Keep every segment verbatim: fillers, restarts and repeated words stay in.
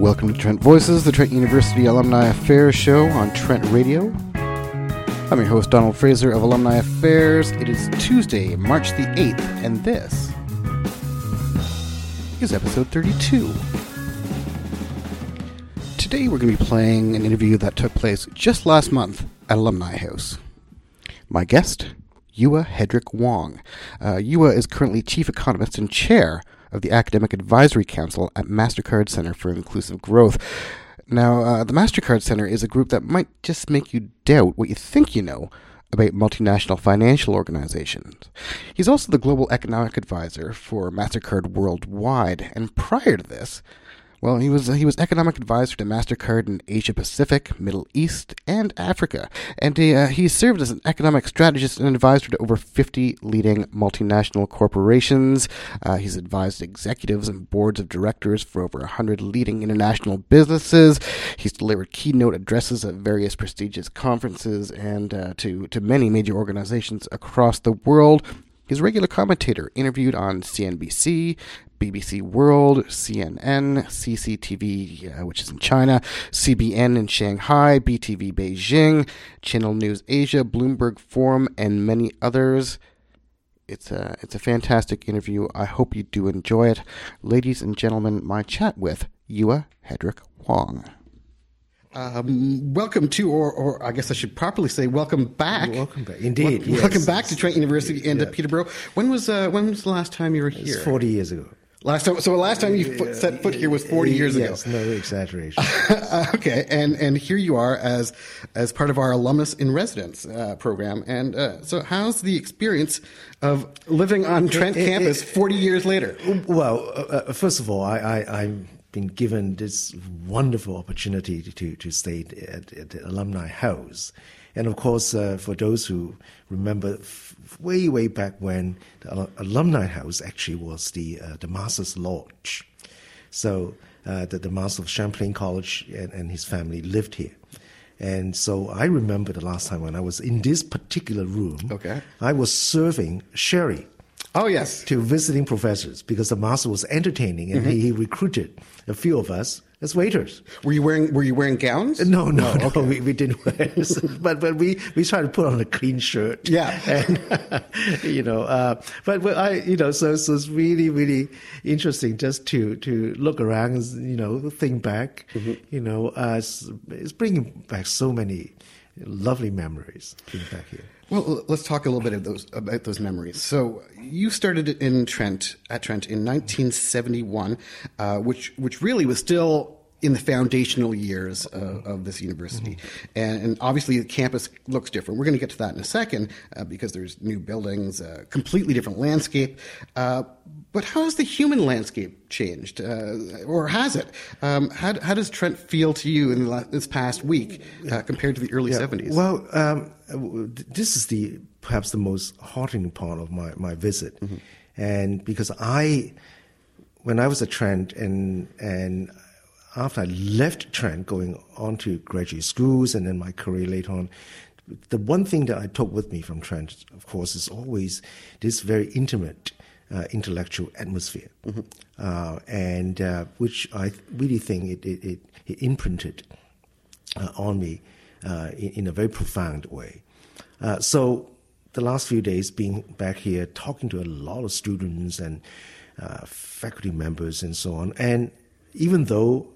Welcome to Trent Voices, the Trent University Alumni Affairs show on Trent Radio. I'm your host, Donald Fraser of Alumni Affairs. It is Tuesday, March the eighth, and this is episode thirty-two. Today we're going to be playing an interview that took place just last month at Alumni House. My guest, Yua Hedrick Wong. Uh, Yua is currently Chief Economist and Chair of the Academic Advisory Council at MasterCard Center for Inclusive Growth. Now, uh, the MasterCard Center is a group that might just make you doubt what you think you know about multinational financial organizations. He's also the Global Economic Advisor for MasterCard Worldwide, and prior to this, well, he was he was economic advisor to MasterCard in Asia Pacific, Middle East, and Africa. And he, uh, he served as an economic strategist and advisor to over fifty leading multinational corporations. Uh, he's advised executives and boards of directors for over one hundred leading international businesses. He's delivered keynote addresses at various prestigious conferences and uh, to, to many major organizations across the world. He's a regular commentator, interviewed on C N B C, B B C World, C N N, C C T V, uh, which is in China, C B N in Shanghai, B T V Beijing, Channel News Asia, Bloomberg Forum, and many others. It's a, it's a fantastic interview. I hope you do enjoy it. Ladies and gentlemen, my chat with Yua Hedrick Wong. Um, welcome to, or, or I guess I should properly say, welcome back. Welcome back, indeed. Wel- yes. Welcome back to Trent University and yeah. to Peterborough. When was uh, when was the last time you were here? It's forty years ago. Last time, so the last time you foot, set foot here was forty years ago. Yes, no exaggeration. Okay, and and here you are as as part of our alumnus in residence uh, program. And uh, so, how's the experience of living on Trent it, it, campus it, forty years later? Well, uh, first of all, I, I I'm been given this wonderful opportunity to to stay at, at the Alumni House. And of course, uh, for those who remember f- way, way back when the Al- Alumni House actually was the uh, the Master's Lodge. So uh, the, the Master of Champlain College and, and his family lived here. And so I remember the last time when I was in this particular room, okay. I was serving sherry. Oh, yes. To visiting professors, because the master was entertaining, and mm-hmm. he, he recruited a few of us as waiters. Were you wearing Were you wearing gowns? No, no, oh, no. Okay. We, we didn't wear, but but we we tried to put on a clean shirt. Yeah, and you know, uh, but but I you know, so so it's really really interesting just to to look around, and, you know, think back. Mm-hmm. You know, uh, it's, it's bringing back so many lovely memories being back here. Well, let's talk a little bit of those, about those memories. So you started in Trent, at Trent in nineteen seventy-one, uh, which which really was still in the foundational years uh, of this university. Mm-hmm. And, and obviously the campus looks different. We're going to get to that in a second uh, because there's new buildings, a completely different landscape. Uh, but how has the human landscape changed? Uh, or has it? Um, how, how does Trent feel to you in the last, this past week uh, compared to the early yeah, seventies? Well, um, this is the perhaps the most heartening part of my, my visit. Mm-hmm. And because I, when I was at Trent and and after I left Trent, going on to graduate schools and then my career later on, the one thing that I took with me from Trent, of course, is always this very intimate uh, intellectual atmosphere, mm-hmm. uh, and uh, which I really think it, it, it, it imprinted uh, on me uh, in, in a very profound way. Uh, so the last few days being back here, talking to a lot of students and uh, faculty members and so on, and even though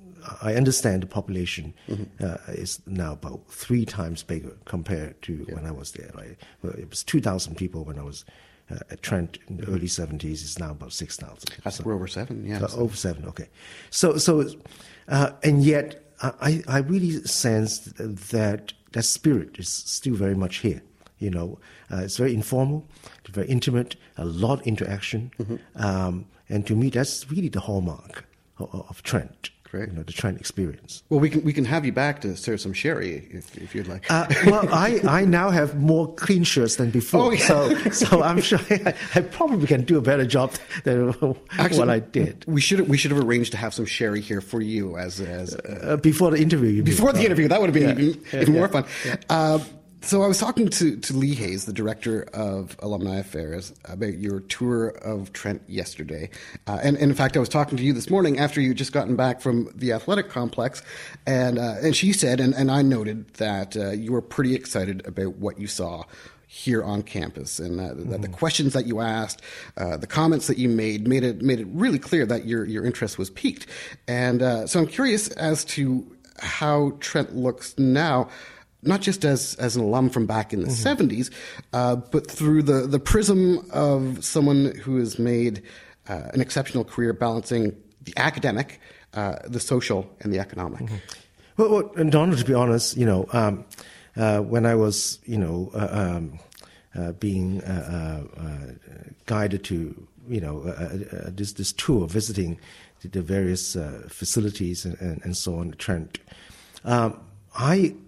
I understand the population mm-hmm. uh, is now about three times bigger compared to yeah. when I was there. Right? Well, it was two thousand people when I was uh, at Trent in the mm-hmm. early seventies. It's now about six thousand. That's so, we're over seven, yeah. Uh, over seven, okay. So, so, uh, and yet I, I really sense that that spirit is still very much here. You know, uh, it's very informal, it's very intimate, a lot of interaction, mm-hmm. um, and to me, that's really the hallmark of, of Trent. Correct. You know, the Trent experience. Well, we can we can have you back to serve some sherry if, if you'd like. Uh, well, I, I now have more clean shirts than before, oh, yeah. so so I'm sure I, I probably can do a better job than Actually, what I did. We should we should have arranged to have some sherry here for you as as uh, uh, before the interview. You before mean? the interview, that would have been yeah. even, yeah, even yeah. more fun. Yeah. Uh, So I was talking to, to Lee Hayes, the director of Alumni Affairs, about your tour of Trent yesterday. Uh, and, and in fact, I was talking to you this morning after you just gotten back from the athletic complex. And uh, and she said, and, and I noted, that uh, you were pretty excited about what you saw here on campus, and uh, mm-hmm. that the questions that you asked, uh, the comments that you made, made it made it really clear that your, your interest was piqued. And uh, so I'm curious as to how Trent looks now, not just as, as an alum from back in the mm-hmm. seventies, uh, but through the, the prism of someone who has made uh, an exceptional career balancing the academic, uh, the social, and the economic. Mm-hmm. Well, well, and Donald, to be honest, you know, um, uh, when I was, you know, uh, um, uh, being uh, uh, guided to, you know, uh, uh, this this tour, visiting the, the various uh, facilities and, and, and so on, Trent, um, I.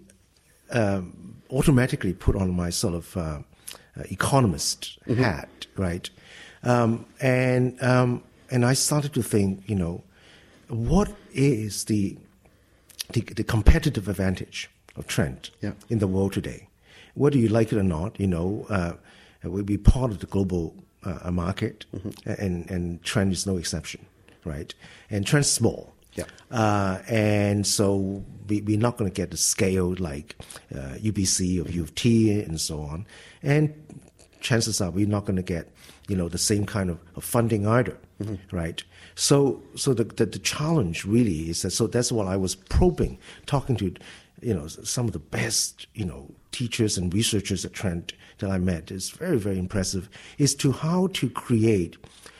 Um, automatically put on my sort of uh, uh, economist mm-hmm. hat, right? Um, and um, and I started to think, you know, what is the the, the competitive advantage of Trent yeah. in the world today? Whether you like it or not, you know, uh, we'll be part of the global uh, market, mm-hmm. and and Trent is no exception, right? And Trent's small. Yeah. Uh, and so we, we're not going to get the scale like uh, U B C or U of T and so on. And chances are we're not going to get, you know, the same kind of, of funding either, mm-hmm. right? So so the, the the challenge really is that, so that's what I was probing, talking to, you know, some of the best, you know, teachers and researchers at Trent that I met. It's very, very impressive, is to how to create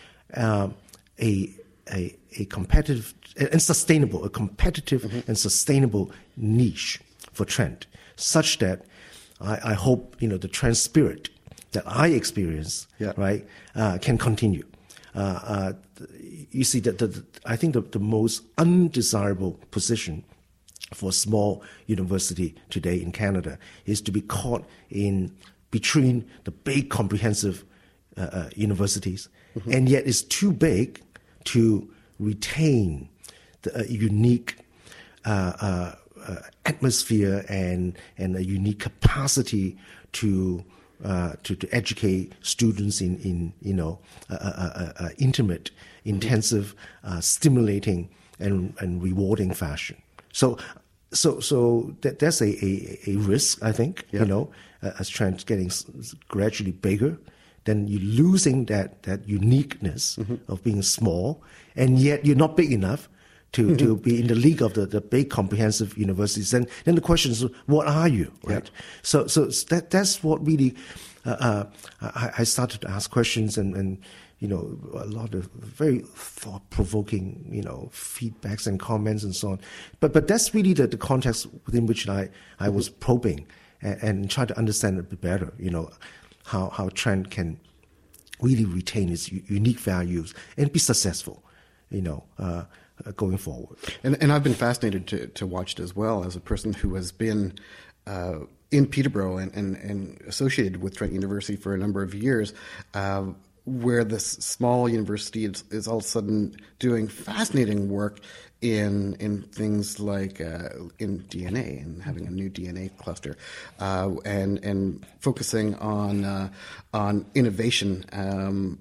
um, a, a, a competitive and sustainable, a competitive mm-hmm. and sustainable niche for Trent, such that I, I hope, you know, the Trent spirit that I experience, yeah. right, uh, can continue. Uh, uh, you see, that the, the, I think the, the most undesirable position for a small university today in Canada is to be caught in between the big comprehensive uh, uh, universities, mm-hmm. and yet it's too big to retain the uh, unique uh, uh, uh, atmosphere and and a unique capacity to uh, to, to educate students in in you know uh, uh, uh, intimate, intensive, uh, stimulating and and rewarding fashion. So so so that, that's a, a, a risk, I think. Yeah. You know, uh, as Trent getting gradually bigger, then you're losing that that uniqueness mm-hmm. of being small, and yet you're not big enough to, mm-hmm. to be in the league of the, the big comprehensive universities. And then the question is, what are you, right? Yeah. So so that that's what really uh, uh, I, I started to ask questions, and, and you know, a lot of very thought-provoking, you know, feedbacks and comments and so on. But but that's really the, the context within which I, I mm-hmm. was probing and, and trying to understand a bit better, you know, how, how Trent can really retain its u- unique values and be successful, you know, uh, uh, going forward. And, and I've been fascinated to, to watch it as well, as a person who has been uh, in Peterborough and, and, and associated with Trent University for a number of years, uh, where this small university is, is all of a sudden doing fascinating work in in things like uh, in D N A and having a new D N A cluster, uh, and and focusing on uh, on innovation um,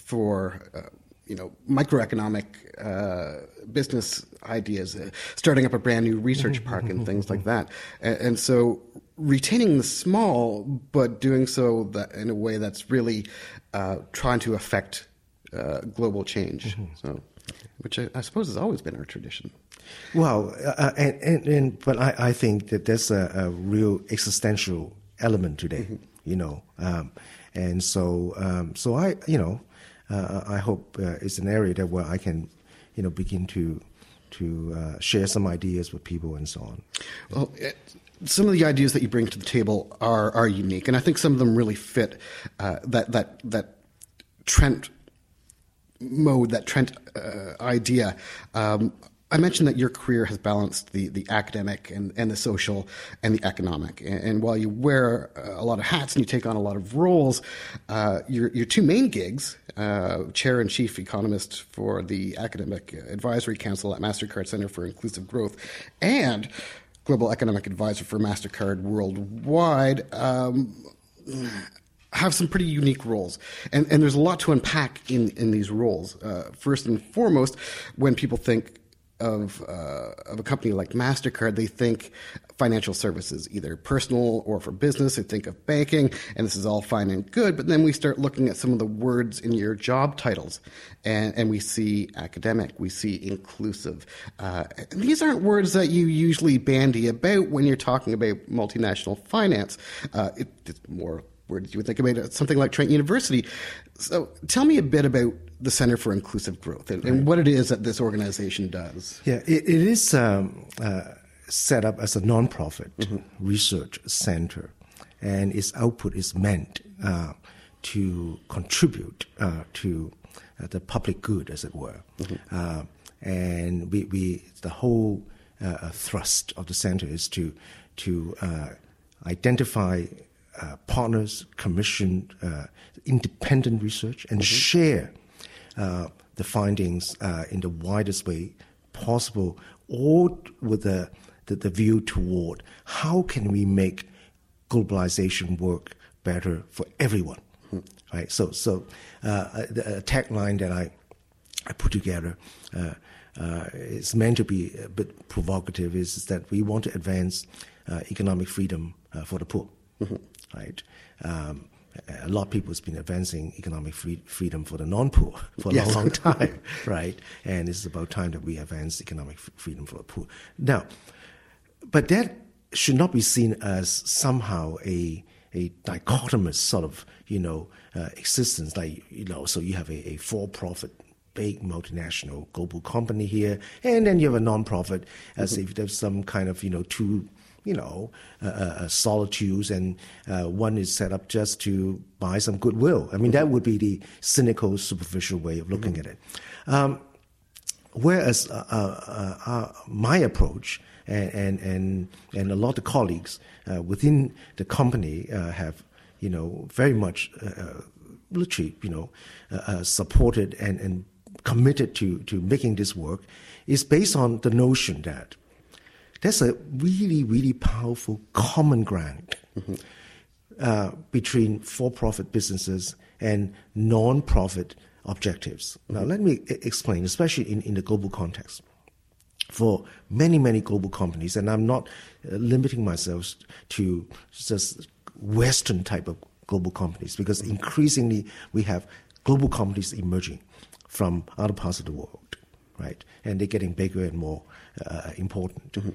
for uh, you know microeconomic uh, business ideas, uh, starting up a brand new research park and things like that, and, and so retaining the small, but doing so that in a way that's really uh, trying to affect uh, global change. Mm-hmm. So. Which I, I suppose has always been our tradition. Well, uh, and, and, and but I, I think that there's a, a real existential element today, mm-hmm. you know, um, and so um, so I you know uh, I hope uh, it's an area that where I can you know begin to to uh, share some ideas with people and so on. Well, it, some of the ideas that you bring to the table are are unique, and I think some of them really fit uh, that that that Trent mode, that Trent uh, idea. Um, I mentioned that your career has balanced the, the academic and, and the social and the economic. And, and while you wear a lot of hats and you take on a lot of roles, uh, your, your two main gigs, uh, chair and chief economist for the Academic Advisory Council at MasterCard Center for Inclusive Growth, and global economic advisor for MasterCard Worldwide, um, have some pretty unique roles. And, and there's a lot to unpack in, in these roles. Uh, first and foremost, when people think of uh, of a company like MasterCard, they think financial services, either personal or for business. They think of banking, and this is all fine and good. But then we start looking at some of the words in your job titles, and, and we see academic, we see inclusive. Uh, and these aren't words that you usually bandy about when you're talking about multinational finance. Uh, it, it's more words you would think about something like Trent University. So tell me a bit about the Center for Inclusive Growth and, and right. what it is that this organization does. Yeah, it, it is um, uh, set up as a nonprofit mm-hmm. research center, and its output is meant uh, to contribute uh, to uh, the public good, as it were. Mm-hmm. Uh, and we, we the whole uh, thrust of the center is to to uh, identify uh, partners, commission uh, independent research, and mm-hmm. share uh, the findings uh, in the widest way possible, all with the, the the view toward how can we make globalization work better for everyone. Mm-hmm. Right. So so uh, the tagline that I I put together uh, uh, is meant to be a bit provocative. Is, is that we want to advance uh, economic freedom uh, for the poor. Mm-hmm. Right. Um, a lot of people have been advancing economic free, freedom for the non-poor for a yes. long, long time, right? And it's about time that we advance economic f- freedom for the poor. Now, but that should not be seen as somehow a a dichotomous sort of, you know, uh, existence. Like, you know, so you have a, a for-profit, big multinational global company here, and then you have a non-profit, as mm-hmm. if there's some kind of, you know, two. you know, uh, uh, solitudes, and uh, one is set up just to buy some goodwill. I mean, that would be the cynical, superficial way of looking mm-hmm. at it. Um, whereas uh, uh, uh, my approach and, and, and, and a lot of colleagues uh, within the company uh, have, you know, very much uh, literally, you know, uh, uh, supported and, and committed to, to making this work, is based on the notion that there's a really, really powerful common ground mm-hmm. uh, between for-profit businesses and non-profit objectives. Mm-hmm. Now, let me I- explain, especially in, in the global context. For many, many global companies, and I'm not uh, limiting myself to just Western type of global companies, because mm-hmm. increasingly we have global companies emerging from other parts of the world, right? And they're getting bigger and more uh, important. Mm-hmm.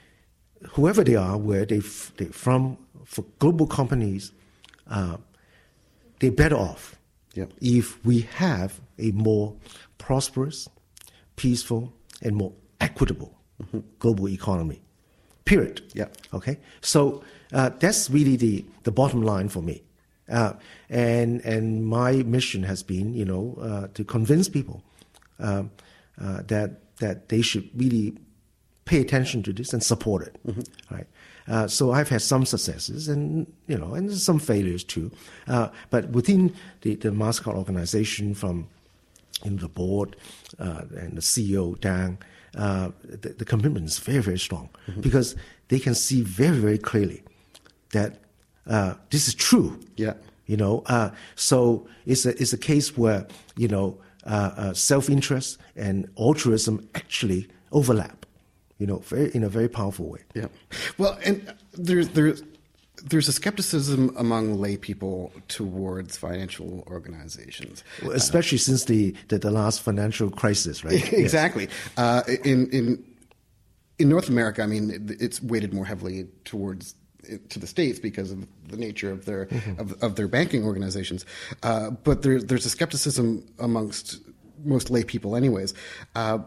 Whoever they are, where they f- they from, for global companies, uh, they're better off yep. if we have a more prosperous, peaceful, and more equitable mm-hmm. global economy. Period. Yeah. Okay. So uh, that's really the, the bottom line for me, uh, and and my mission has been, you know, uh, to convince people um, uh, that that they should really pay attention to this and support it, mm-hmm. right? Uh, so I've had some successes, and you know, and some failures too. Uh, but within the, the MasterCard organization, from you know, the board uh, and the C E O Dan, uh, the, the commitment is very, very strong mm-hmm. because they can see very, very clearly that uh, this is true. Yeah, you know. Uh, so it's a it's a case where you know uh, uh, self-interest and altruism actually overlap. You know, very, in a very powerful way. Yeah. Well, and there's there's there's a skepticism among lay people towards financial organizations, well, especially uh, since the, the the last financial crisis, right? Exactly. Yes. Uh, in in in North America, I mean, it's weighted more heavily towards to the States because of the nature of their mm-hmm. of, of their banking organizations. Uh, but there, there's a skepticism amongst most lay people, anyways. Uh,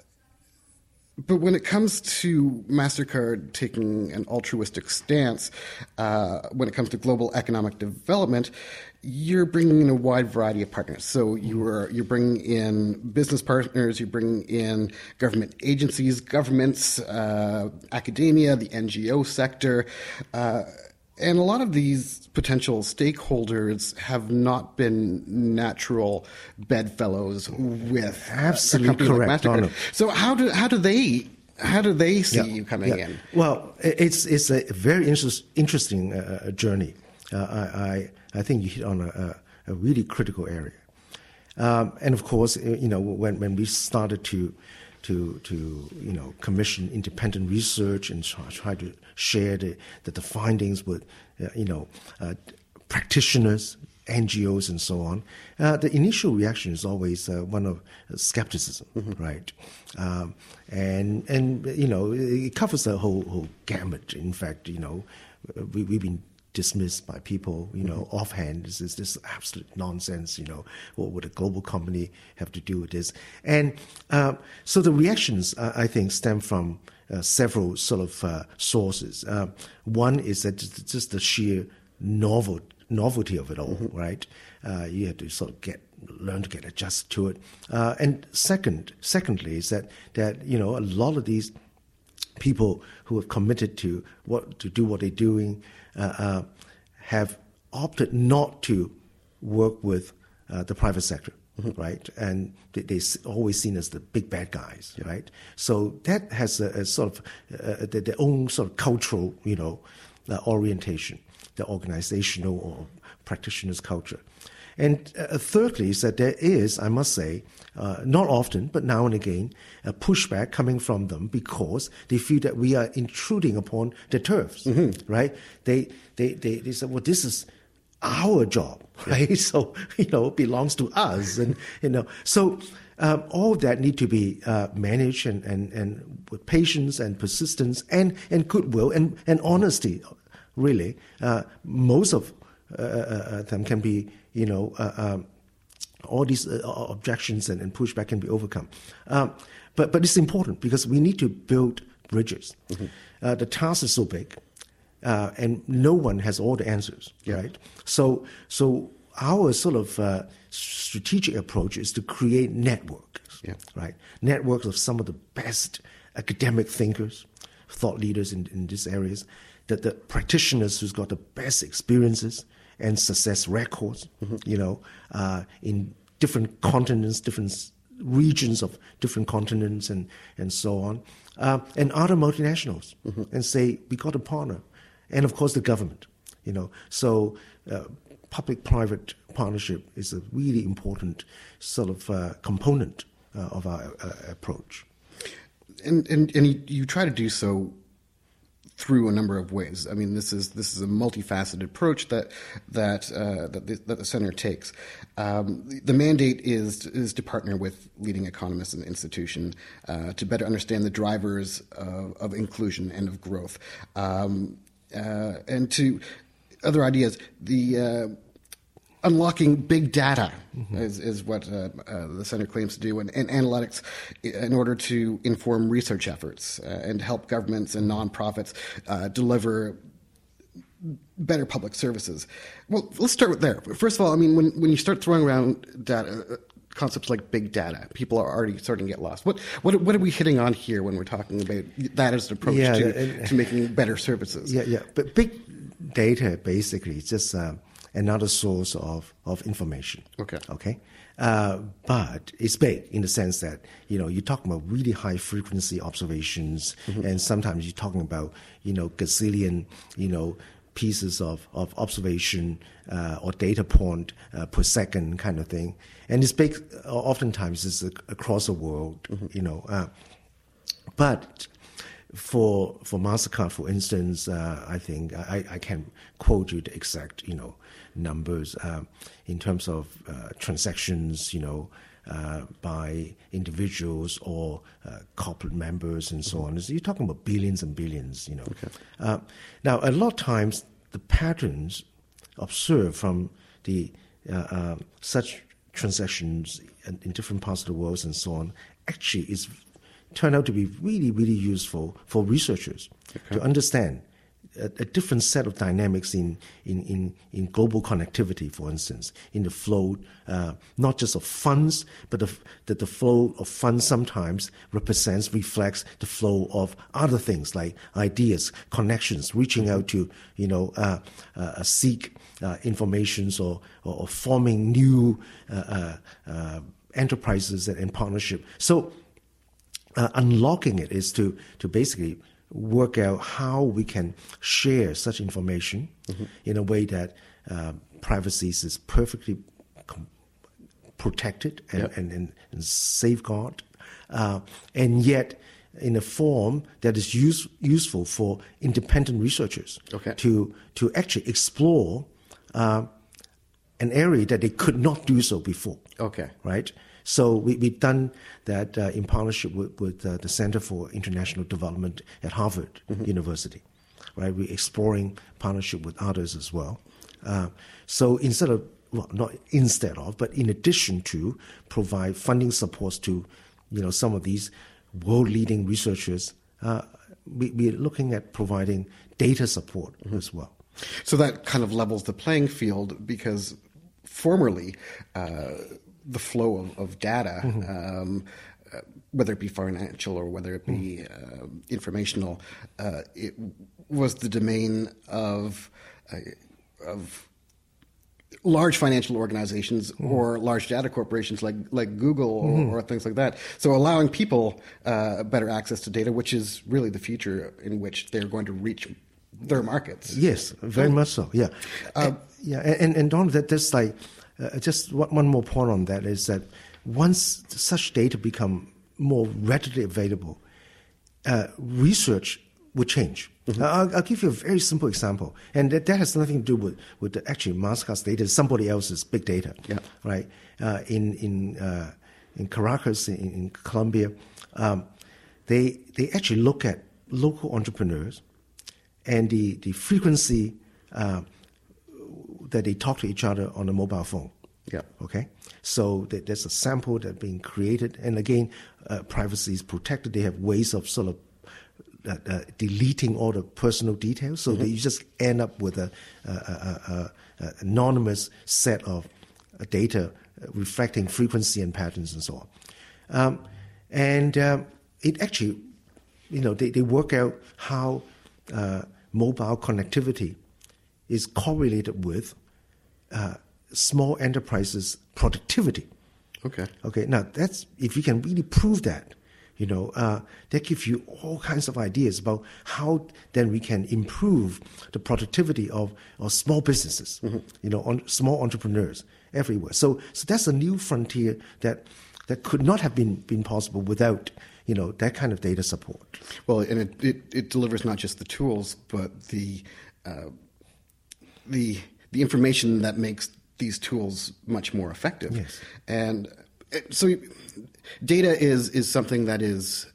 But when it comes to MasterCard taking an altruistic stance, uh, when it comes to global economic development, you're bringing in a wide variety of partners. So you are, you're bringing in business partners, you're bringing in government agencies, governments, uh, academia, the N G O sector. Uh, and a lot of these potential stakeholders have not been natural bedfellows with absolutely a company correct. like MasterCard. So how do how do they how do they see Yeah, you coming yeah. in? Well, it's it's a very interest, interesting uh, journey. Uh, I, I I think you hit on a, a really critical area. Um, and of course, you know, when when we started to to to you know commission independent research and try, try to share the the, the findings with uh, you know uh, practitioners, N G Os, and so on, uh, the initial reaction is always uh, one of skepticism, mm-hmm. right? Um, and and you know it covers the whole whole gamut. In fact, you know, we we've been dismissed by people, you know, mm-hmm. offhand. This is this absolute nonsense. You know, what would a global company have to do with this? And uh, so the reactions, uh, I think, stem from uh, several sort of uh, sources. Uh, one is that just, just the sheer novel novelty of it all, mm-hmm. right? Uh, you have to sort of get learn to get adjusted to it. Uh, and second, secondly, is that that you know a lot of these people who have committed to what to do what they're doing uh, uh, have opted not to work with uh, the private sector, mm-hmm. right? And they, they're always seen as the big bad guys, yeah. right? So that has a, a sort of uh, their, their own sort of cultural, you know, uh, orientation, the organizational or practitioner's culture. And uh, thirdly is that there is, I must say, uh, not often, but now and again, a pushback coming from them because they feel that we are intruding upon their turfs, mm-hmm. right? They, they, they, they say, well, this is our job, right? Yeah. So, you know, it belongs to us. And, you know, so um, all of that need to be uh, managed and, and, and with patience and persistence and, and goodwill and, and honesty, really. Uh, most of uh, uh, them can be, you know, uh, um, all these uh, objections and, and pushback can be overcome. Um, but but it's important because we need to build bridges. Mm-hmm. Uh, the task is so big, uh, and no one has all the answers, yeah. right? So so our sort of uh, strategic approach is to create networks, yeah. right? Networks of some of the best academic thinkers, thought leaders in, in these areas, that the practitioners who's got the best experiences and success records, mm-hmm. you know, uh, in different continents, different regions of different continents, and and so on, uh, and other multinationals, mm-hmm. and say we got a partner, and of course the government, you know. So uh, public-private partnership is a really important sort of uh, component uh, of our uh, approach. And and and you, you try to do so through a number of ways. I mean, this is this is a multifaceted approach that that uh, that, the, that the center takes. Um, the, the mandate is is to partner with leading economists in the institution uh, to better understand the drivers of, of inclusion and of growth, um, uh, and to other ideas. The uh, unlocking big data mm-hmm. is, is what uh, uh, the center claims to do, and, and analytics in order to inform research efforts uh, and help governments and nonprofits uh, deliver better public services. Well, let's start with there. First of all, I mean, when, when you start throwing around data, concepts like big data, people are already starting to get lost. What what what are we hitting on here when we're talking about that as an approach yeah, to, and, to making better services? Yeah, yeah. But big data basically is just Uh, another source of, of information. Okay. Okay. Uh, but it's big in the sense that, you know, you're talking about really high frequency observations, mm-hmm. and sometimes you're talking about, you know, gazillion, you know, pieces of, of observation uh, or data point uh, per second kind of thing. And it's big, uh, oftentimes it's across the world, mm-hmm. you know. Uh, but for for MasterCard, for instance, uh, I think I, I can quote you the exact, you know, numbers uh, in terms of uh, transactions, you know, uh, by individuals or uh, corporate members and so on. So you're talking about billions and billions, you know. Okay. Uh, now, a lot of times, the patterns observed from the uh, uh, such transactions in, in different parts of the world and so on actually is turn out to be really, really useful for researchers okay. to understand a, a different set of dynamics in, in, in, in global connectivity, for instance, in the flow, uh, not just of funds, but the, that the flow of funds sometimes represents, reflects the flow of other things like ideas, connections, reaching out to, you know, uh, uh, seek uh, informations or, or, or forming new uh, uh, uh, enterprises and, and partnership. So uh, unlocking it is to to basically work out how we can share such information mm-hmm. in a way that uh, privacy is perfectly com- protected and, yep. and, and, and safeguarded, uh, and yet in a form that is use, useful for independent researchers okay. to to actually explore uh, an area that they could not do so before. Okay. Right? So we, we've done that uh, in partnership with, with uh, the Center for International Development at Harvard mm-hmm. University. Right? We're exploring partnership with others as well. Uh, so instead of, well, not instead of, but in addition to provide funding supports to, you know, some of these world-leading researchers, uh, we, we're looking at providing data support mm-hmm. as well. So that kind of levels the playing field, because formerly uh, the flow of, of data, mm-hmm. um, uh, whether it be financial or whether it be mm-hmm. uh, informational, uh, it was the domain of uh, of large financial organizations mm-hmm. or large data corporations like like Google or, mm-hmm. or things like that. So allowing people uh, better access to data, which is really the future in which they're going to reach their markets. Yes, very much so. Yeah, uh, and, yeah, and and Don, that there's like uh, just one, one more point on that is that once such data become more readily available, uh, research will change. Mm-hmm. Uh, I'll, I'll give you a very simple example, and that, that has nothing to do with with the actually Mastercard's data, somebody else's big data. Yeah. Right. Uh, in in uh, in Caracas, in, in Colombia, um, they they actually look at local entrepreneurs and the, the frequency uh, that they talk to each other on a mobile phone. Yeah. Okay. So th- there's a sample that's being created, and again, uh, privacy is protected. They have ways of sort of uh, uh, deleting all the personal details, so mm-hmm. that you just end up with a, a, a, a, a anonymous set of uh, data reflecting frequency and patterns and so on. Um, and um, it actually, you know, they, they work out how uh, mobile connectivity is correlated with uh, small enterprises' productivity. Okay. Okay. Now, that's if you can really prove that, you know, uh, that gives you all kinds of ideas about how then we can improve the productivity of, of small businesses, mm-hmm. you know, on, small entrepreneurs everywhere. So, so that's a new frontier that that could not have been been possible without, you know, that kind of data support. Well, and it, it, it delivers not just the tools, but the uh, the the information that makes these tools much more effective. Yes. And so data is is something that is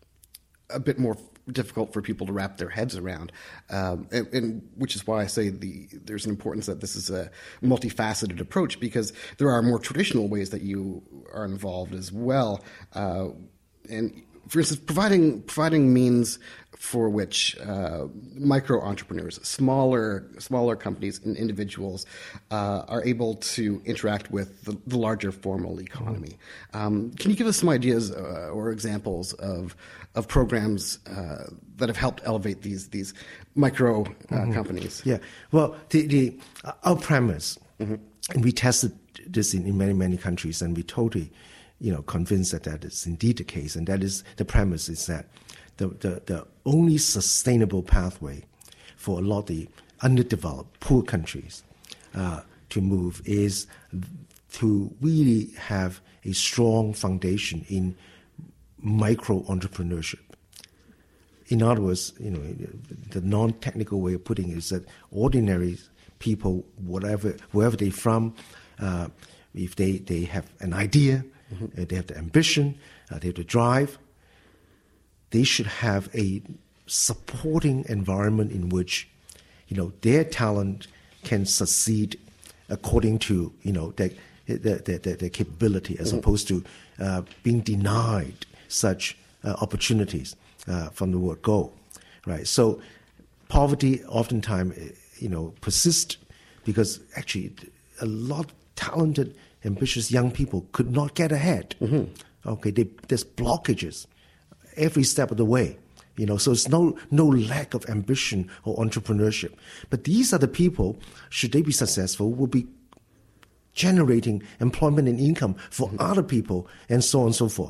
a bit more difficult for people to wrap their heads around, um, and, and which is why I say the there's an importance that this is a multifaceted approach, because there are more traditional ways that you are involved as well. Uh, and for instance, providing providing means for which uh, micro entrepreneurs, smaller smaller companies and individuals uh, are able to interact with the, the larger formal economy. Um, can you give us some ideas uh, or examples of of programs uh, that have helped elevate these these micro uh, mm-hmm. companies? Yeah. Well, the, the our premise, mm-hmm. and we tested this in, in many many countries, and we totally, you know, convinced that that is indeed the case, and that is the premise is that the the, the only sustainable pathway for a lot of the underdeveloped, poor countries uh, to move is to really have a strong foundation in micro entrepreneurship. In other words, you know, the non-technical way of putting it is that ordinary people, whatever, wherever they're from, uh, if they, they have an idea, mm-hmm. uh, they have the ambition, uh, they have the drive, they should have a supporting environment in which, you know, their talent can succeed according to, you know, their, their, their, their capability, as mm-hmm. opposed to uh, being denied such uh, opportunities uh, from the word go, right? So poverty oftentimes, you know, persists because actually a lot of talented, ambitious young people could not get ahead. Mm-hmm. Okay, they, there's blockages every step of the way, you know. So it's no no lack of ambition or entrepreneurship, but these are the people, should they be successful, will be generating employment and income for mm-hmm. other people, and so on and so forth.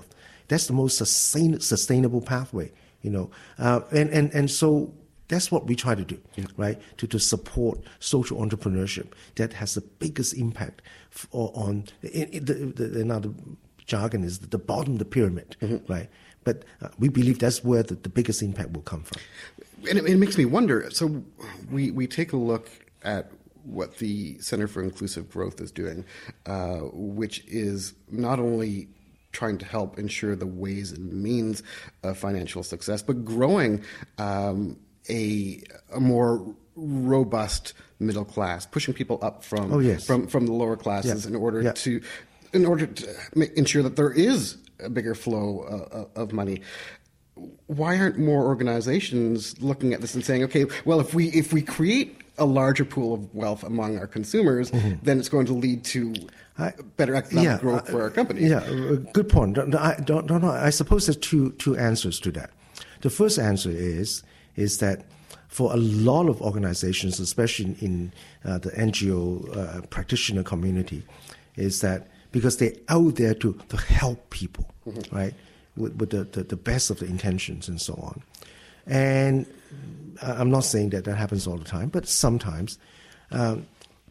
That's the most sustain, sustainable pathway, you know. Uh, and, and, and so that's what we try to do, yeah. right? To, to support social entrepreneurship that has the biggest impact for, on, in, in the, the, another jargon is the bottom of the pyramid, mm-hmm. right? But uh, we believe that's where the, the biggest impact will come from. And it, it makes me wonder, so we, we take a look at what the Center for Inclusive Growth is doing, uh, which is not only trying to help ensure the ways and means of financial success, but growing um, a, a more robust middle class, pushing people up from oh, yes. from, from the lower classes yeah. in order yeah. to in order to make, ensure that there is a bigger flow uh, of money. Why aren't more organizations looking at this and saying, okay, well, if we if we create a larger pool of wealth among our consumers, mm-hmm. then it's going to lead to I, better economic yeah, growth for our companies. Yeah, good point. Don't, I, don't, don't know. I suppose there's two two answers to that. The first answer is is that for a lot of organizations, especially in uh, the N G O uh, practitioner community, is that because they're out there to, to help people, mm-hmm. right, with, with the, the, the best of the intentions and so on. And I'm not saying that that happens all the time, but sometimes um,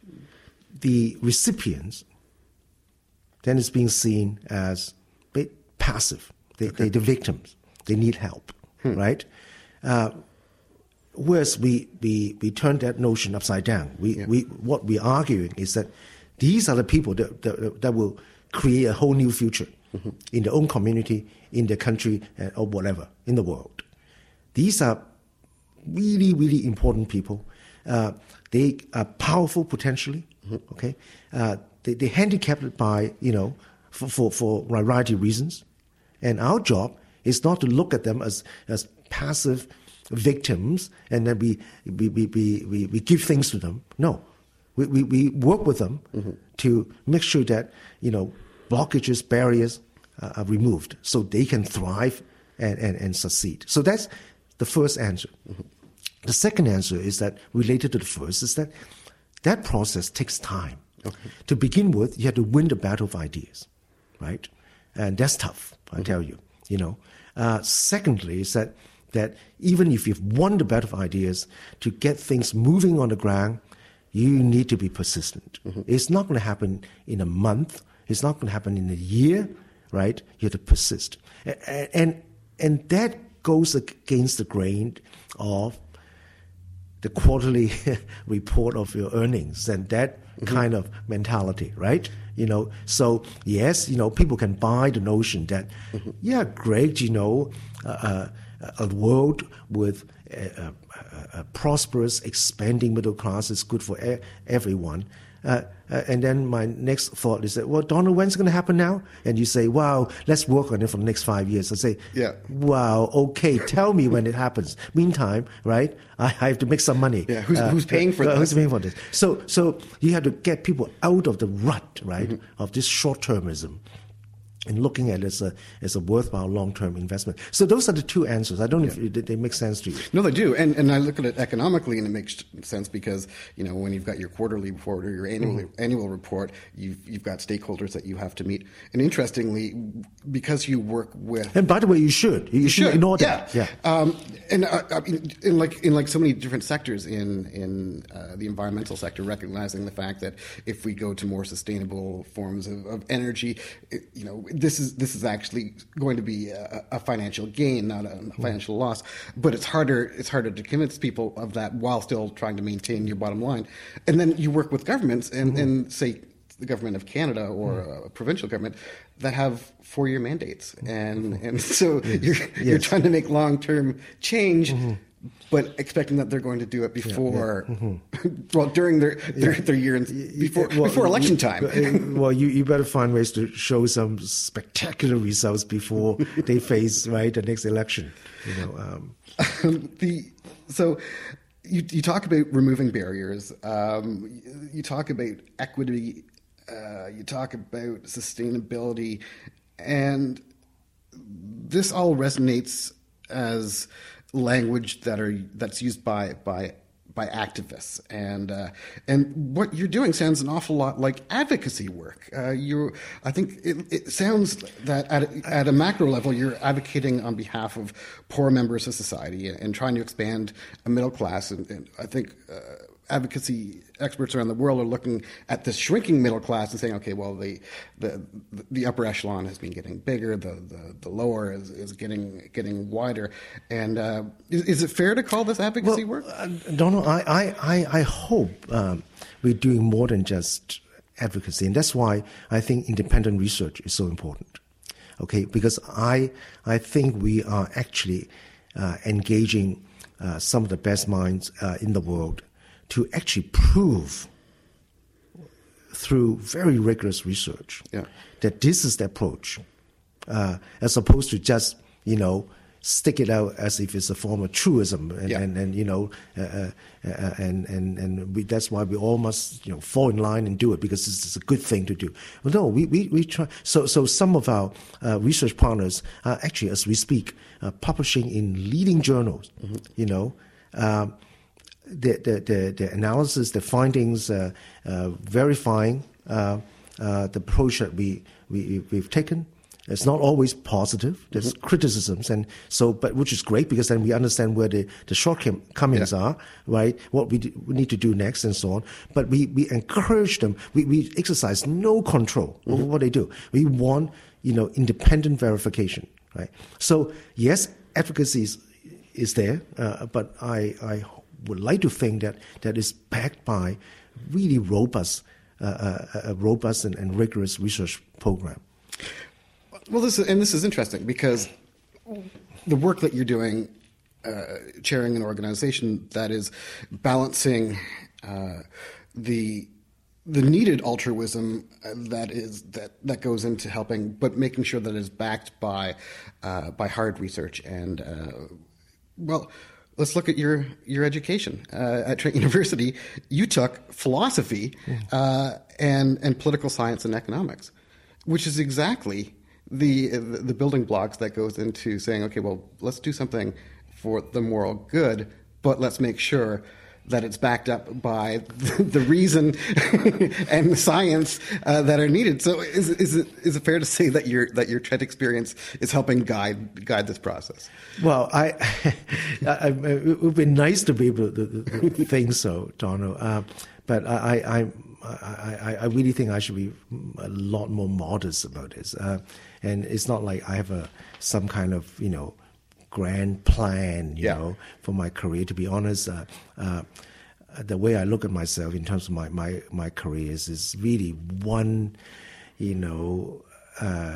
the recipients then is being seen as a bit passive. They, okay. They're the victims. They need help, hmm. right? Uh, whereas we, we, we turn that notion upside down. We, yeah. we, what we're arguing is that these are the people that, that, that will create a whole new future mm-hmm. in their own community, in their country, uh, or whatever, in the world. These are really, really important people. Uh, they are powerful potentially, mm-hmm. okay? Uh, they, they're handicapped by, you know, for, for, for a variety of reasons. And our job is not to look at them as, as passive victims and then we, we, we, we, we give things to them. No. We, we, we work with them mm-hmm. to make sure that, you know, blockages, barriers uh, are removed so they can thrive and, and, and succeed. So that's the first answer. Mm-hmm. The second answer is that, related to the first, is that that process takes time. Okay. To begin with, you have to win the battle of ideas, right? And that's tough, I mm-hmm. tell you, you know. Uh, secondly is that, that even if you've won the battle of ideas, to get things moving on the ground, you need to be persistent. Mm-hmm. It's not going to happen in a month. It's not going to happen in a year, right? You have to persist. And, and, and that goes against the grain of the quarterly report of your earnings and that mm-hmm. kind of mentality, right? You know, so yes, you know, people can buy the notion that, mm-hmm. yeah, great, you know, uh, a world with a, a, a prosperous, expanding middle class is good for e- everyone. Uh, uh, and then my next thought is that, well, Donald, when's it going to happen now? And you say, wow, let's work on it for the next five years. I say, yeah. wow, okay, tell me when it happens. Meantime, right, I, I have to make some money. Yeah, who's, uh, who's paying for uh, this? Who's paying for this? So, so you have to get people out of the rut, right, mm-hmm. of this short-termism, and looking at it as a as a worthwhile long-term investment. So those are the two answers. I don't know yeah. if they make sense to you. No, they do. And and I look at it economically, and it makes sense because, you know, when you've got your quarterly report or your annual mm-hmm. annual report, you've you've got stakeholders that you have to meet. And interestingly, because you work with, and by the way, you should you, you should ignore that. Yeah. yeah. Um, and uh, I mean, in like in like so many different sectors in in uh, the environmental sector, recognizing the fact that if we go to more sustainable forms of, of energy, it, you know. This is this is actually going to be a, a financial gain, not a financial loss. But it's harder it's harder to convince people of that while still trying to maintain your bottom line. And then you work with governments, and, mm-hmm. and say the government of Canada or mm-hmm. a provincial government that have four-year mandates, and mm-hmm. and so yes. you're yes. you're trying to make long-term change. Mm-hmm. But expecting that they're going to do it before, yeah, yeah. Mm-hmm. well, during their their, yeah. their year, in, before well, before election time. Well, you, you better find ways to show some spectacular results before they face right the next election. You know, um. um, the so you you talk about removing barriers. Um, you, you talk about equity. Uh, you talk about sustainability, and this all resonates as language that are that's used by by by activists, and uh, and what you're doing sounds an awful lot like advocacy work. Uh, you, I think it, it sounds that at a, at a macro level, you're advocating on behalf of poor members of society and, and trying to expand a middle class. And, and I think uh, advocacy experts around the world are looking at this shrinking middle class and saying, okay, well, the the, the upper echelon has been getting bigger, the the, the lower is, is getting getting wider. And uh, is, is it fair to call this advocacy well, work? Uh, Donald, I, I, I hope um, we're doing more than just advocacy. And that's why I think independent research is so important. Okay, because I, I think we are actually uh, engaging uh, some of the best minds uh, in the world to actually prove through very rigorous research yeah. that this is the approach, uh, as opposed to just, you know, stick it out as if it's a form of truism, and, yeah. and, and you know, uh, uh, uh, and and and we, that's why we all must, you know, fall in line and do it because this is a good thing to do. Well, no, we we, we try. So so some of our uh, research partners are actually, as we speak, uh, publishing in leading journals. Mm-hmm. You know. Um, The, the, the, the analysis, the findings, uh, uh, verifying uh, uh, the approach that we, we, we've taken. It's not always positive. There's mm-hmm. criticisms, and so, but which is great because then we understand where the, the shortcomings yeah. are, right? What we, do, we need to do next and so on. But we, we encourage them. We, we exercise no control mm-hmm. over what they do. We want, you know, independent verification, right? So, yes, advocacy is, is there, uh, but I, I would like to think that that is backed by really robust, uh, uh, a robust and, and rigorous research program. Well, this is, and this is interesting because the work that you're doing, uh, chairing an organization that is balancing uh, the the needed altruism that is that, that goes into helping, but making sure that it is backed by uh, by hard research and uh, well. Let's look at your your education uh, at Trent University. You took philosophy uh, and and political science and economics, which is exactly the the building blocks that goes into saying, okay, well, let's do something for the moral good, but let's make sure that it's backed up by the reason and the science uh, that are needed. So, is is it is it fair to say that your that your Trent experience is helping guide guide this process? Well, I, I, it would be nice to be able to, to, to think so, Donald. Uh, but I, I, I, I really think I should be a lot more modest about this. Uh, and it's not like I have a some kind of, you know, grand plan, you yeah. know, for my career. To be honest, uh, uh, the way I look at myself in terms of my my, my career is, is really one, you know, uh,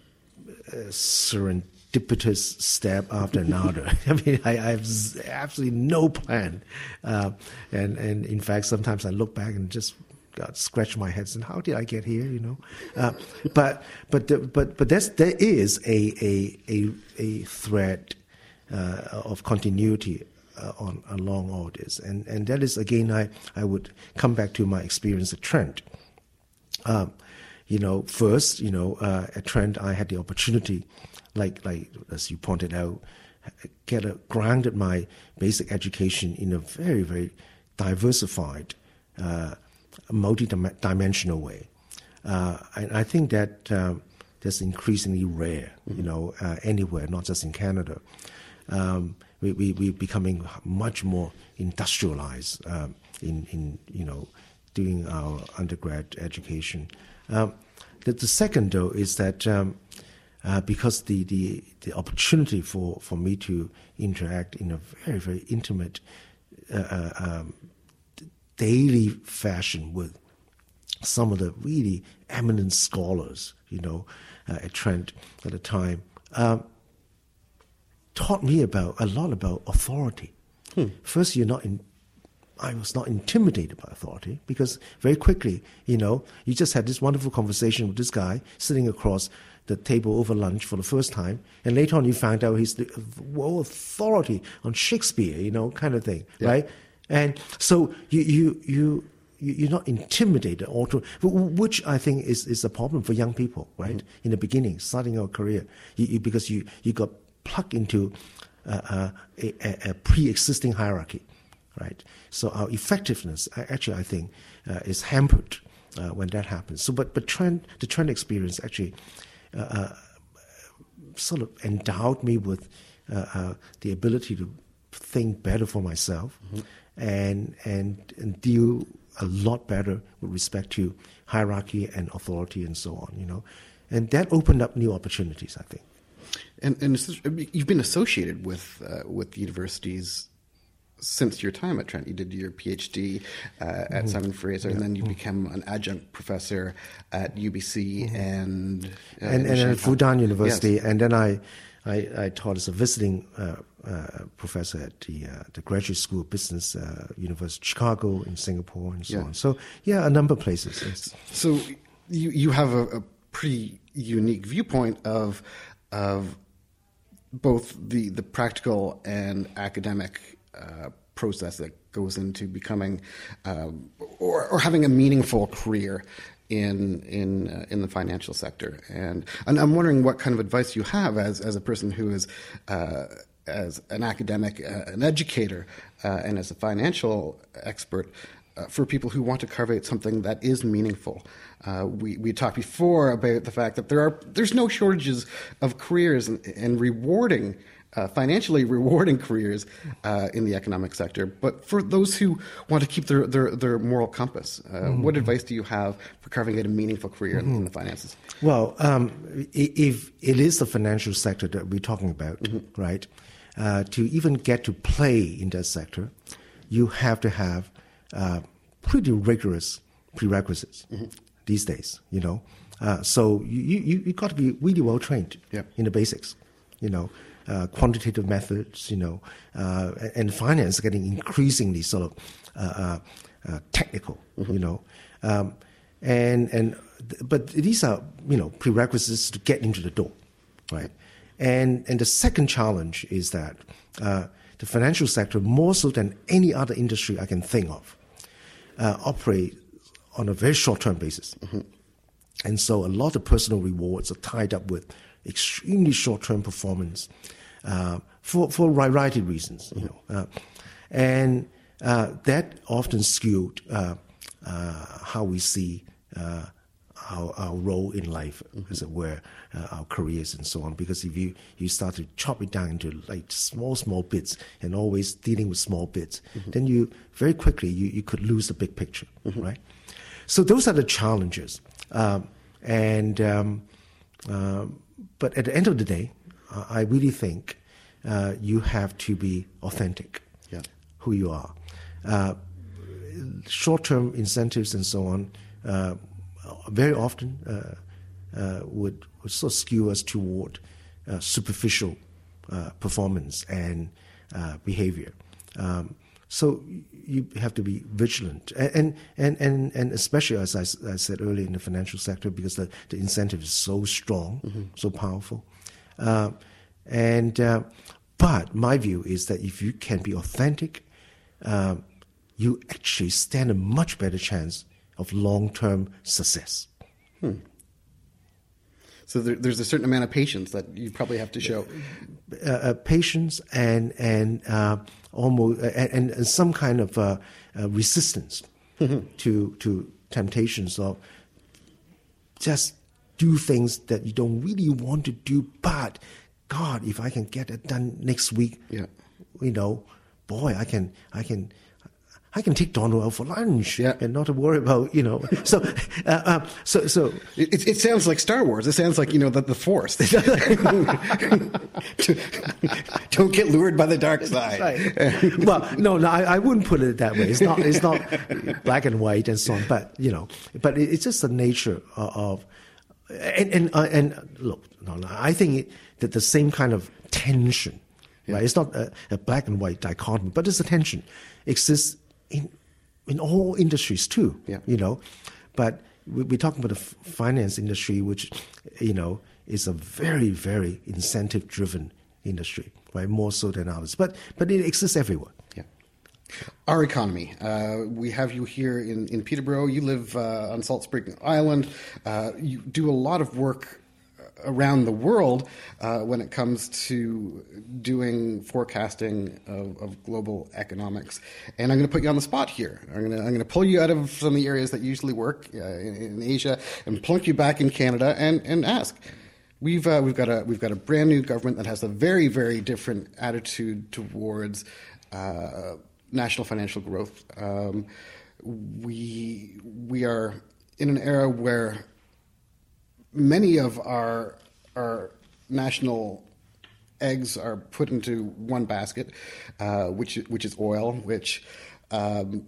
serendipitous step after another. I mean, I, I have absolutely no plan, uh, and and in fact, sometimes I look back and just God, scratch my head and how did I get here? You know, uh, but but the, but but that's, there is a a a, a thread uh, of continuity uh, on along all this, and and that is again I I would come back to my experience at Trent. Um, you know, first, you know, uh, at Trent I had the opportunity, like like as you pointed out, get a, grounded my basic education in a very very diversified. Uh, A multi-dimensional way, uh, and I think that um, that's increasingly rare, mm-hmm. you know, uh, anywhere, not just in Canada. Um, we we we're becoming much more industrialized um, in in you know doing our undergrad education. Um, the, the second though is that um, uh, because the, the the opportunity for, for me to interact in a very very intimate. Uh, um, daily fashion with some of the really eminent scholars, you know, uh, at Trent at the time, um, taught me about a lot about authority. Hmm. First, you're not in. I was not intimidated by authority because very quickly, you know, you just had this wonderful conversation with this guy sitting across the table over lunch for the first time, and later on you found out he's the world authority on Shakespeare, you know, kind of thing, yeah. right? And so you you you you're not intimidated, or to, which I think is, is a problem for young people, right? Mm-hmm. In the beginning, starting your career, you, you, because you, you got plugged into uh, uh, a, a pre-existing hierarchy, right? So our effectiveness, actually, I think, uh, is hampered uh, when that happens. So, but but trend, the trend experience actually uh, uh, sort of endowed me with uh, uh, the ability to think better for myself, mm-hmm. and, and and deal a lot better with respect to hierarchy and authority and so on. You know, and that opened up new opportunities, I think. And, and you've been associated with uh, with universities since your time at Trent. You did your PhD uh, at mm-hmm. Simon Fraser, yeah. and then you mm-hmm. became an adjunct professor at U B C mm-hmm. and, uh, and and at Fudan University. Yes. And then I, I, I taught as a visiting uh, uh, professor at the uh, the Graduate School of Business, uh, University of Chicago in Singapore, and so yeah. on. So yeah, a number of places. Yes. So you you have a, a pretty unique viewpoint of of both the, the practical and academic uh, process that goes into becoming uh, or, or having a meaningful career in in uh, in the financial sector. And, and I'm wondering what kind of advice you have as as a person who is uh, as an academic, uh, an educator, uh, and as a financial expert. Uh, for people who want to carve out something that is meaningful. Uh, we, we talked before about the fact that there are there's no shortages of careers and, and rewarding, uh, financially rewarding careers uh, in the economic sector. But for those who want to keep their, their, their moral compass, uh, mm-hmm. what advice do you have for carving out a meaningful career mm-hmm. in, in the finances? Well, um, if it is the financial sector that we're talking about, mm-hmm. right, uh, to even get to play in that sector, you have to have Uh, pretty rigorous prerequisites mm-hmm. these days, you know. Uh, so you you you got to be really well trained yep. in the basics, you know, uh, quantitative methods, you know, uh, and finance getting increasingly sort of uh, uh, uh, technical, mm-hmm. you know, um, and and but these are you know prerequisites to get into the door, right? And and the second challenge is that uh, the financial sector, more so than any other industry I can think of, Uh, operate on a very short-term basis. Mm-hmm. And so a lot of personal rewards are tied up with extremely short-term performance uh, for, for a variety of reasons. Mm-hmm. You know, uh, and uh, that often skewed uh, uh, how we see uh, our, our role in life, mm-hmm. as it were, uh, our careers and so on. Because if you, you start to chop it down into like small, small bits and always dealing with small bits, mm-hmm. then you very quickly you, you could lose the big picture, mm-hmm. right? So those are the challenges. Um, and um, uh, but at the end of the day, uh, I really think uh, you have to be authentic, yeah. who you are. Uh, short-term incentives and so on uh, very often uh, uh, would, would sort of skew us toward uh, superficial uh, performance and uh, behavior. Um, so you have to be vigilant, and and and and especially as I, I said earlier in the financial sector, because the, the incentive is so strong, mm-hmm. so powerful. Uh, and uh, but my view is that if you can be authentic, uh, you actually stand a much better chance of long-term success. Hmm. So there, there's a certain amount of patience that you probably have to show. Uh, uh, patience and and uh, almost uh, and, and some kind of uh, uh, resistance mm-hmm. to to temptations of just do things that you don't really want to do. But God, if I can get it done next week, yeah. you know, boy, I can I can. I can take Donald out for lunch yeah. and not to worry about, you know. So, uh, uh, so, so it, it sounds like Star Wars. It sounds like, you know, the, the Force. Don't get lured by the dark side. Right. Well, no, no, I, I wouldn't put it that way. It's not, it's not black and white and so on. But you know, but it, it's just the nature of, of and and uh, and look, no, no, I think it, that the same kind of tension, yeah. right? It's not a, a black and white dichotomy, but there's a tension exists. In in all industries too, yeah. you know, but we're talking about the finance industry, which, you know, is a very, very incentive-driven industry, right? More so than others, but but it exists everywhere. Yeah. Our economy. Uh, we have you here in, in Peterborough. You live uh, on Salt Spring Island. Uh, you do a lot of work around the world uh, when it comes to doing forecasting of, of global economics. And I'm going to put you on the spot here. I'm going to, I'm going to pull you out of some of the areas that you usually work uh, in, in Asia and plunk you back in Canada and, and ask. We've uh, we've got a we've got a brand new government that has a very very different attitude towards uh, national financial growth. Um, we we are in an era where many of our our national eggs are put into one basket, uh, which which is oil. Which, um,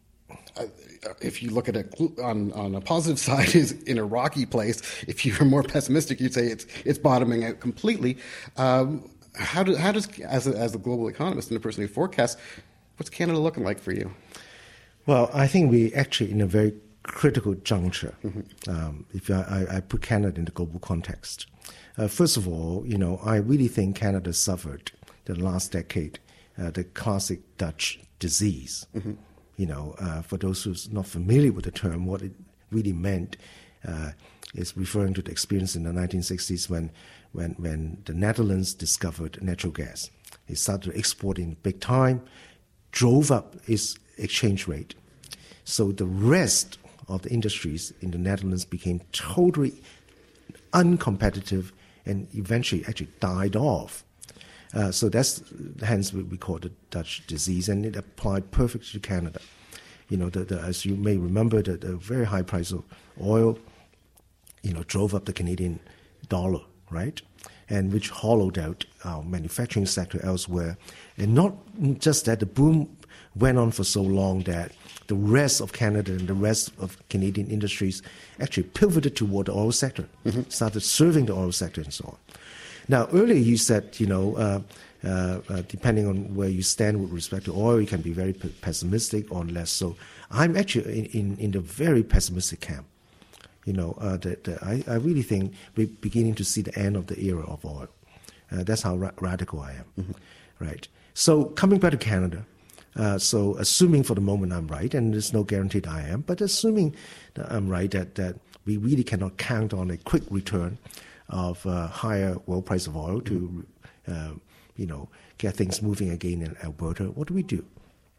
if you look at it on on a positive side, is in a rocky place. If you're more pessimistic, you'd say it's it's bottoming out completely. Um, how do how does as a, as a global economist and a person who forecasts, what's Canada looking like for you? Well, I think we actually in a very critical juncture, mm-hmm. um, if I, I put Canada in the global context. Uh, first of all, you know, I really think Canada suffered the last decade uh, the classic Dutch disease. Mm-hmm. You know, uh, for those who's not familiar with the term, what it really meant uh, is referring to the experience in the nineteen sixties when, when, when the Netherlands discovered natural gas. It started exporting big time, drove up its exchange rate. So the rest of the industries in the Netherlands became totally uncompetitive and eventually actually died off. Uh, so that's hence what we call the Dutch disease, and it applied perfectly to Canada. You know, the, the, as you may remember, the, the very high price of oil, you know, drove up the Canadian dollar, right? And which hollowed out our manufacturing sector elsewhere. And not just that, the boom went on for so long that the rest of Canada and the rest of Canadian industries actually pivoted toward the oil sector, mm-hmm. started serving the oil sector and so on. Now, earlier you said, you know, uh, uh, uh, depending on where you stand with respect to oil, you can be very p- pessimistic or less so. I'm actually in, in, in the very pessimistic camp. You know, uh, the, the, I, I really think we're beginning to see the end of the era of oil. Uh, that's how ra- radical I am, mm-hmm. right? So coming back to Canada, Uh, so assuming for the moment I'm right, and there's no guarantee that I am, but assuming that I'm right, that, that we really cannot count on a quick return of uh, higher oil price of oil to, uh, you know, get things moving again in Alberta, what do we do?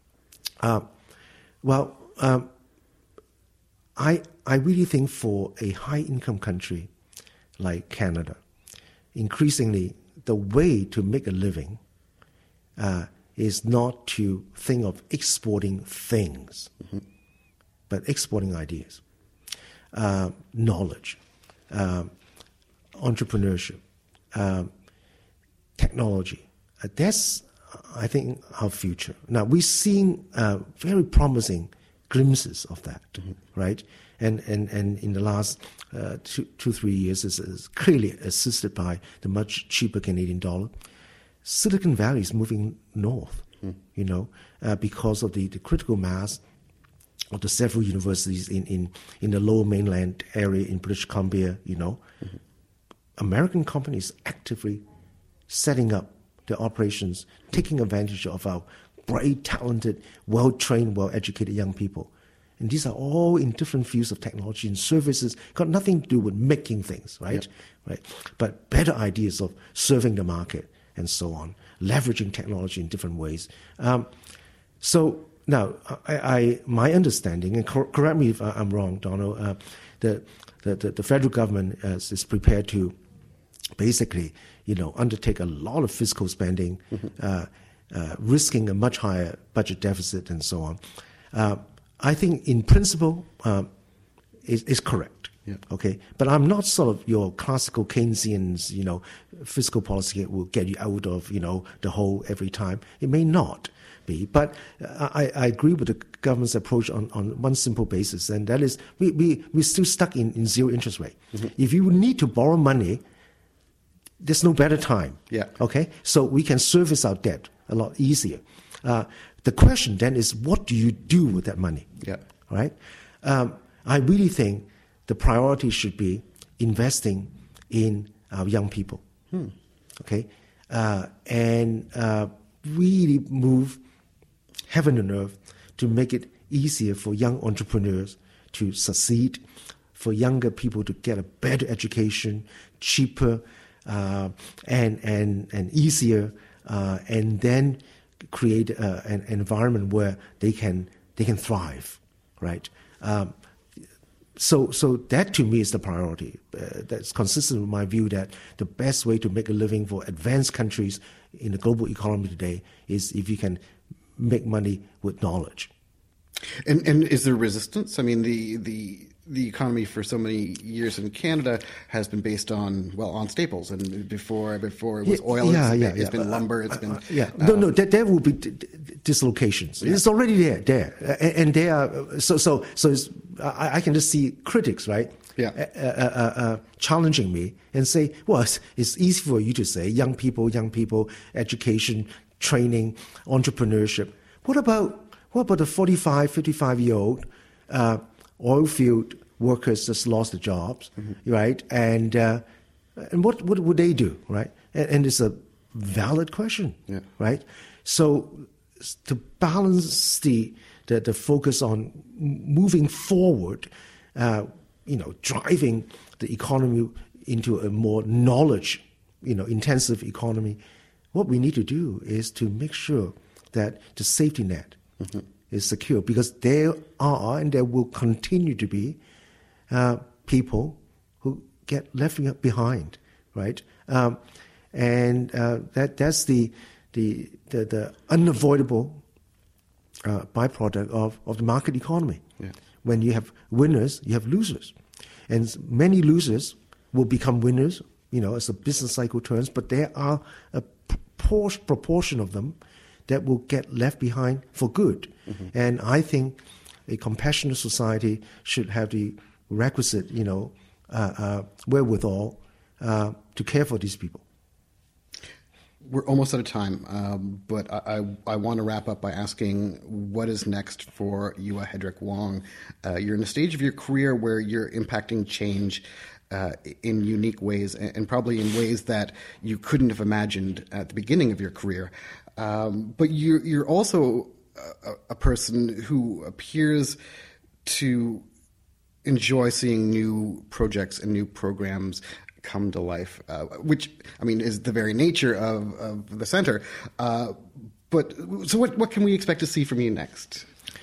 Uh, well, um, I I really think for a high-income country like Canada, increasingly the way to make a living uh, is not to think of exporting things, mm-hmm. but exporting ideas, uh, knowledge, uh, entrepreneurship, uh, technology. Uh, that's, I think, our future. Now, we're seeing uh, very promising glimpses of that, mm-hmm. right? And, and and in the last uh, two, two, three years, is, is clearly assisted by the much cheaper Canadian dollar. Silicon Valley is moving north, mm. you know, uh, because of the, the critical mass of the several universities in, in, in the lower mainland area in British Columbia, you know. Mm-hmm. American companies actively setting up their operations, taking advantage of our bright, talented, well-trained, well-educated young people. And these are all in different fields of technology and services, got nothing to do with making things, right? Yep. Right. But better ideas of serving the market and so on, leveraging technology in different ways. Um, so now, I, I, my understanding, and cor- correct me if I'm wrong, Donald, uh, the, the, the, the federal government uh, is prepared to basically, you know, undertake a lot of fiscal spending, mm-hmm. uh, uh, risking a much higher budget deficit and so on. Uh, I think in principle uh, is, is correct. Yeah. Okay, but I'm not sort of your classical Keynesians, you know, fiscal policy will get you out of, you know, the hole every time. It may not be, but I, I agree with the government's approach on, on one simple basis, and that is we, we, we're still stuck in, in zero interest rate. Mm-hmm. If you need to borrow money, there's no better time. Yeah. Okay, so we can service our debt a lot easier. Uh, the question then is, what do you do with that money? Yeah. Right? Um, I really think the priority should be investing in our young people. Hmm. Okay? Uh, and uh, really move heaven and earth to make it easier for young entrepreneurs to succeed, for younger people to get a better education, cheaper uh, and and and easier, uh, and then create uh, an, an environment where they can they can thrive, right? Um, so so that to me is the priority. Uh, that's consistent with my view that the best way to make a living for advanced countries in the global economy today is if you can make money with knowledge. And and is there resistance? I mean, the the the economy for so many years in Canada has been based on, well, on staples, and before before it was yeah, oil, yeah, it's, yeah, it's yeah. been lumber, it's uh, been uh, yeah. Uh, no, no, there, there will be d- d- dislocations. Yeah. It's already there, there, uh, and, and they are so so so. It's, I, I can just see critics, right? Yeah. Uh, uh, uh, uh, challenging me and say, well, it's, it's easy for you to say, young people, young people, education, training, entrepreneurship. What about what about the forty-five, fifty-five-year-old uh, oil field workers just lost their jobs, mm-hmm. right? And uh, and what what would they do, right? And, and it's a valid question, yeah. right? So to balance the the, the focus on moving forward, uh, you know, driving the economy into a more knowledge, you know, intensive economy, what we need to do is to make sure that the safety net mm-hmm. is secure, because there are and there will continue to be uh, people who get left behind, right? Um, and uh, that that's the the the, the unavoidable uh, byproduct of, of the market economy. Yeah. When you have winners, you have losers, and many losers will become winners, you know, as the business cycle turns. But there are a proportion of them that will get left behind for good. Mm-hmm. And I think a compassionate society should have the requisite, you know, uh, uh, wherewithal uh, to care for these people. We're almost out of time, um, but I, I, I want to wrap up by asking what is next for Ewa Hedrick Wong. Uh, you're in a stage of your career where you're impacting change uh, in unique ways, and, and probably in ways that you couldn't have imagined at the beginning of your career. Um, but you're, you're also a, a person who appears to enjoy seeing new projects and new programs come to life, uh, which, I mean, is the very nature of, of the center. Uh, but so what, what can we expect to see from you next?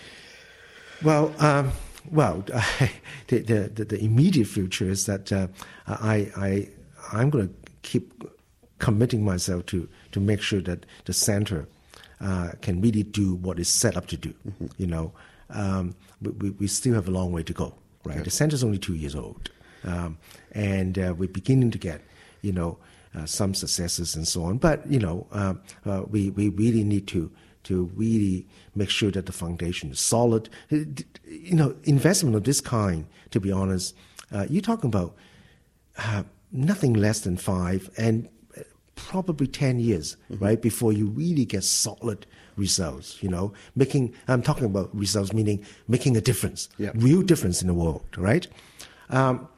Well, um, well, uh, the, the, the immediate future is that uh, I, I, I'm going to keep committing myself to, to make sure that the center uh, can really do what it's set up to do. Mm-hmm. You know, um, we, we still have a long way to go, right? Okay. The center is only two years old. Um, and uh, we're beginning to get, you know, uh, some successes and so on. But, you know, uh, uh, we, we really need to to really make sure that the foundation is solid. You know, investment of this kind, to be honest, uh, you're talking about uh, nothing less than five and probably ten years, mm-hmm. right, before you really get solid results, you know, making, I'm talking about results, meaning making a difference, yeah. real difference in the world, right? Um,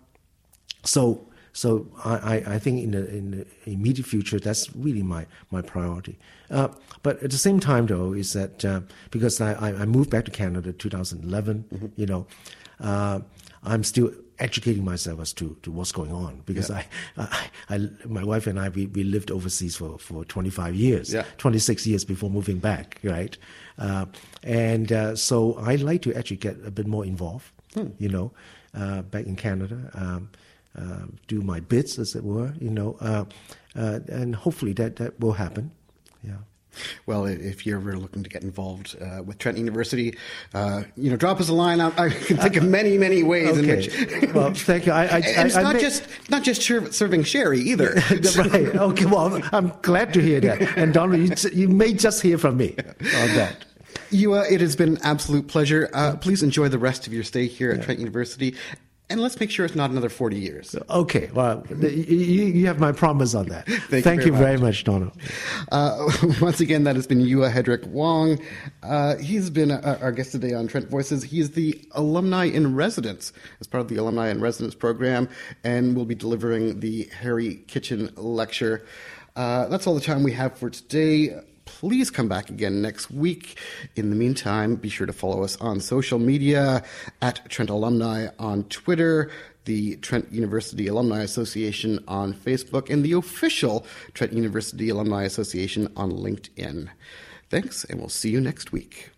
So, so I, I think in the in the immediate future, that's really my my priority. Uh, but at the same time, though, is that uh, because I, I moved back to Canada in two thousand eleven, mm-hmm. you know, uh, I'm still educating myself as to, to what's going on, because yeah. I, I, I, my wife and I, we, we lived overseas for, for twenty-five years, yeah. twenty-six years before moving back, right? Uh, and uh, so I like to actually get a bit more involved, hmm. you know, uh, back in Canada. Um, Uh, do my bits, as it were, you know, uh, uh, and hopefully that, that will happen. Yeah. Well, if you're ever looking to get involved uh, with Trent University, uh, you know, drop us a line. I, I can think of many, many ways okay. in which. Well, thank you. I, I, and it's I, not I just not just serving sherry either. Right. Okay. Well, I'm glad to hear that. And Donald, you, you may just hear from me on that. Ewa, it has been an absolute pleasure. Uh, please enjoy the rest of your stay here at yeah. Trent University. And let's make sure it's not another forty years. Okay. Well, you, you have my promise on that. Thank, Thank you very, you very much, much Donald. Uh, once again, that has been Ewa Hedrick Wong. Uh, he's been uh, our guest today on Trent Voices. He is the alumni in residence as part of the Alumni in Residence program, and will be delivering the Harry Kitchen Lecture. Uh, that's all the time we have for today. Please come back again next week. In the meantime, be sure to follow us on social media at Trent Alumni on Twitter, the Trent University Alumni Association on Facebook, and the official Trent University Alumni Association on LinkedIn. Thanks, and we'll see you next week.